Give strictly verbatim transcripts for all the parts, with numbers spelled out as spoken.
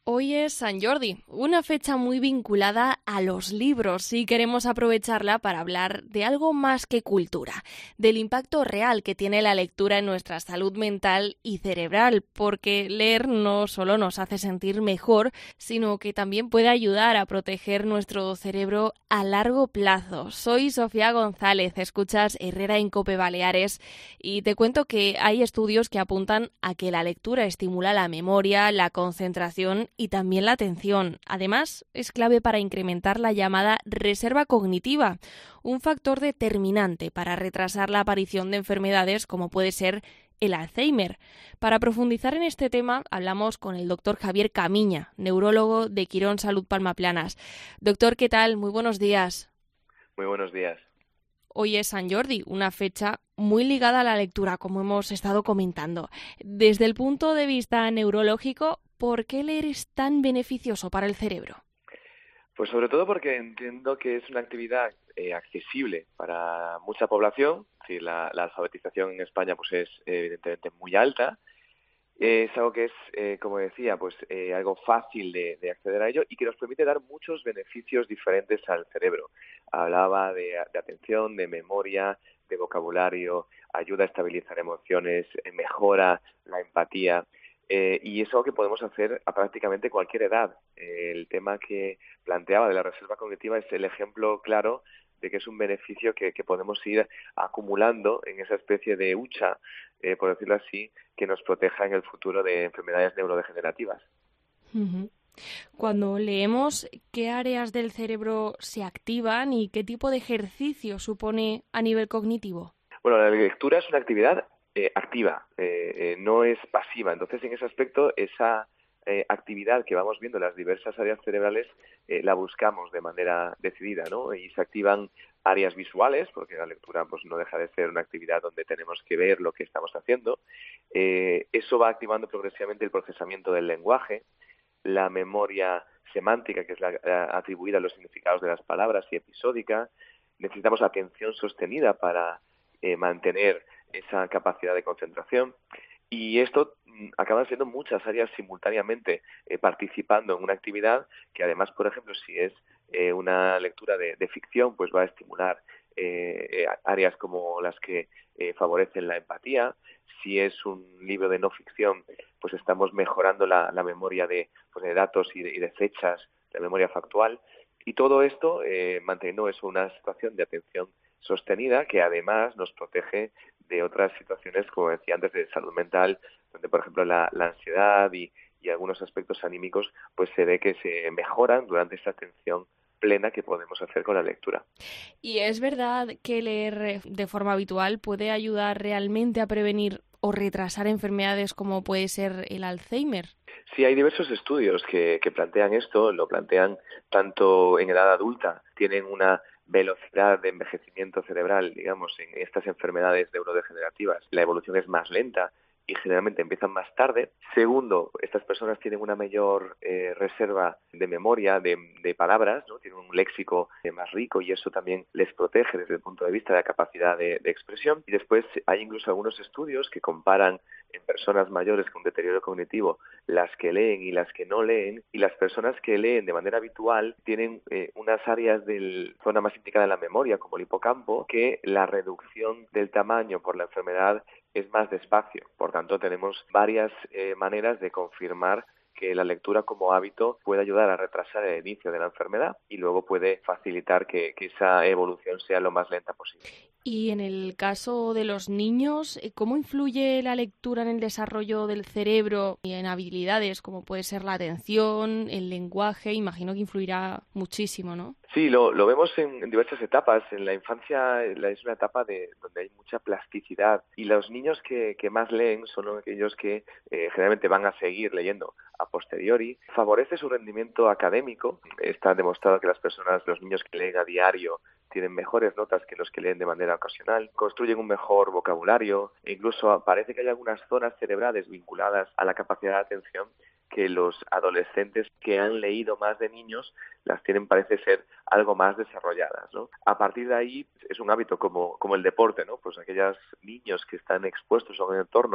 Hoy es San Jordi, una fecha muy vinculada a los libros y queremos aprovecharla para hablar de algo más que cultura, del impacto real que tiene la lectura en nuestra salud mental y cerebral, porque leer no solo nos hace sentir mejor, sino que también puede ayudar a proteger nuestro cerebro a largo plazo. Soy Sofía González, escuchas Herrera en Cope Baleares y te cuento que hay estudios que apuntan a que la lectura estimula la memoria, la concentración y también la atención. Además, es clave para incrementar la llamada reserva cognitiva, un factor determinante para retrasar la aparición de enfermedades como puede ser el Alzheimer. Para profundizar en este tema, hablamos con el doctor Javier Camiña, neurólogo de Quirón Salud Palmaplanas. Doctor, ¿qué tal? Muy buenos días. Muy buenos días. Hoy es San Jordi, una fecha muy ligada a la lectura, como hemos estado comentando. Desde el punto de vista neurológico, ¿por qué leer es tan beneficioso para el cerebro? Pues sobre todo porque entiendo que es una actividad eh, accesible para mucha población. Sí, la, la alfabetización en España pues es eh, evidentemente muy alta. Eh, es algo que es, eh, como decía, pues eh, algo fácil de, de acceder a ello y que nos permite dar muchos beneficios diferentes al cerebro. Hablaba de, de atención, de memoria, de vocabulario, ayuda a estabilizar emociones, eh, mejora la empatía. Eh, y es algo que podemos hacer a prácticamente cualquier edad. Eh, el tema que planteaba de la reserva cognitiva es el ejemplo claro de que es un beneficio que, que podemos ir acumulando en esa especie de hucha, eh, por decirlo así, que nos proteja en el futuro de enfermedades neurodegenerativas. Uh-huh. Cuando leemos, ¿qué áreas del cerebro se activan y qué tipo de ejercicio supone a nivel cognitivo? Bueno, la lectura es una actividad eh, activa, eh, eh, no es pasiva. Entonces, en ese aspecto, esa eh, actividad que vamos viendo en las diversas áreas cerebrales eh, la buscamos de manera decidida, ¿no? Y se activan áreas visuales, porque la lectura pues no deja de ser una actividad donde tenemos que ver lo que estamos haciendo. Eh, eso va activando progresivamente el procesamiento del lenguaje, la memoria semántica, que es la, la atribuida a los significados de las palabras, y episódica. Necesitamos atención sostenida para eh, mantener esa capacidad de concentración. Y esto mm, acaban siendo muchas áreas simultáneamente eh, participando en una actividad que además, por ejemplo, si es eh, una lectura de, de ficción, pues va a estimular eh, eh, áreas como las que eh, favorecen la empatía. Si es un libro de no ficción, pues estamos mejorando la, la memoria de, pues de datos y de, y de fechas, la memoria factual. Y todo esto eh, manteniendo eso, una situación de atención sostenida que además nos protege de otras situaciones, como decía antes, de salud mental, donde, por ejemplo, la, la ansiedad y, y algunos aspectos anímicos, pues se ve que se mejoran durante esta atención plena que podemos hacer con la lectura. ¿Y es verdad que leer de forma habitual puede ayudar realmente a prevenir o retrasar enfermedades como puede ser el Alzheimer? Sí, hay diversos estudios que, que plantean esto, lo plantean tanto en edad adulta, tienen una velocidad de envejecimiento cerebral, digamos, en estas enfermedades neurodegenerativas, la evolución es más lenta y generalmente empiezan más tarde. Segundo, estas personas tienen una mayor eh, reserva de memoria, de, de palabras, ¿no? Tienen un léxico eh, más rico y eso también les protege desde el punto de vista de la capacidad de, de expresión. Y después hay incluso algunos estudios que comparan en personas mayores con deterioro cognitivo las que leen y las que no leen, y las personas que leen de manera habitual tienen eh, unas áreas de la zona más indicada en la memoria, como el hipocampo, que la reducción del tamaño por la enfermedad es más despacio. Por tanto, tenemos varias eh, maneras de confirmar que la lectura como hábito puede ayudar a retrasar el inicio de la enfermedad y luego puede facilitar que, que esa evolución sea lo más lenta posible. Y en el caso de los niños, ¿cómo influye la lectura en el desarrollo del cerebro y en habilidades como puede ser la atención, el lenguaje? Imagino que influirá muchísimo, ¿no? Sí, lo, lo vemos en, en diversas etapas. En la infancia es una etapa de, donde hay mucha plasticidad y los niños que, que más leen son aquellos que eh, generalmente van a seguir leyendo a posteriori. Favorece su rendimiento académico. Está demostrado que las personas, los niños que leen a diario tienen mejores notas que los que leen de manera ocasional, construyen un mejor vocabulario e incluso parece que hay algunas zonas cerebrales vinculadas a la capacidad de atención que los adolescentes que han leído más de niños las tienen, parece ser, algo más desarrolladas, ¿no? A partir de ahí es un hábito como, como el deporte, ¿no? Pues aquellos niños que están expuestos a un entorno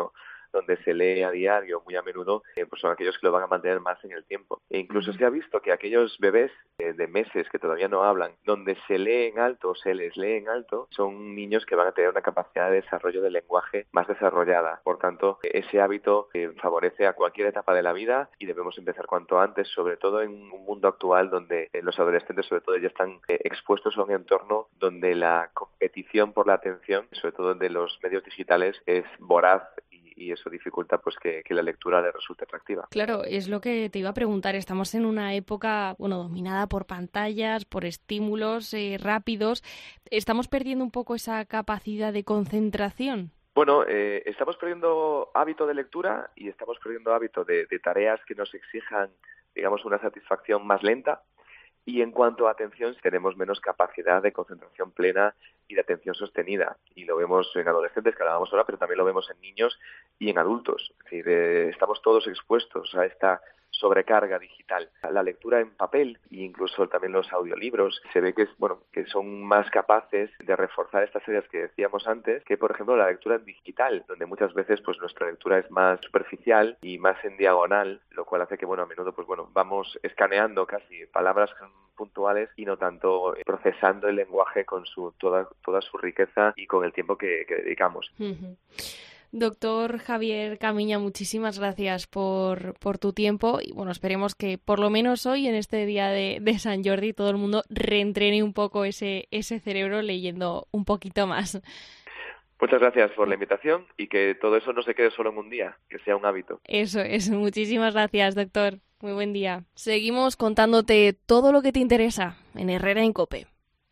donde se lee a diario muy a menudo, eh, pues son aquellos que lo van a mantener más en el tiempo. E incluso se ha visto que aquellos bebés eh, de meses que todavía no hablan, donde se lee en alto o se les lee en alto, son niños que van a tener una capacidad de desarrollo del lenguaje más desarrollada. Por tanto, ese hábito eh, favorece a cualquier etapa de la vida y debemos empezar cuanto antes, sobre todo en un mundo actual donde eh, los adolescentes sobre todo ya están eh, expuestos a un entorno donde la competición por la atención, sobre todo de los medios digitales, es voraz y, y eso dificulta pues que, que la lectura le resulte atractiva. Claro, es lo que te iba a preguntar. Estamos en una época, bueno, dominada por pantallas, por estímulos eh, rápidos. ¿Estamos perdiendo un poco esa capacidad de concentración? Bueno, eh, estamos perdiendo hábito de lectura y estamos perdiendo hábito de, de tareas que nos exijan, digamos, una satisfacción más lenta. Y en cuanto a atención, tenemos menos capacidad de concentración plena y de atención sostenida. Y lo vemos en adolescentes, que hablábamos ahora, pero también lo vemos en niños y en adultos. Es decir, eh, estamos todos expuestos a esta sobrecarga digital. La lectura en papel e incluso también los audiolibros se ve que es, bueno, que son más capaces de reforzar estas ideas que decíamos antes que, por ejemplo, la lectura en digital, donde muchas veces pues nuestra lectura es más superficial y más en diagonal, lo cual hace que, bueno, a menudo pues bueno, vamos escaneando casi palabras puntuales y no tanto procesando el lenguaje con su toda toda su riqueza y con el tiempo que, que dedicamos. Uh-huh. Doctor Javier Camiña, muchísimas gracias por, por tu tiempo y bueno, esperemos que por lo menos hoy, en este día de, de San Jordi, todo el mundo reentrene un poco ese, ese cerebro leyendo un poquito más. Muchas gracias por la invitación y que todo eso no se quede solo en un día, que sea un hábito. Eso es, muchísimas gracias, doctor. Muy buen día. Seguimos contándote todo lo que te interesa en Herrera en COPE.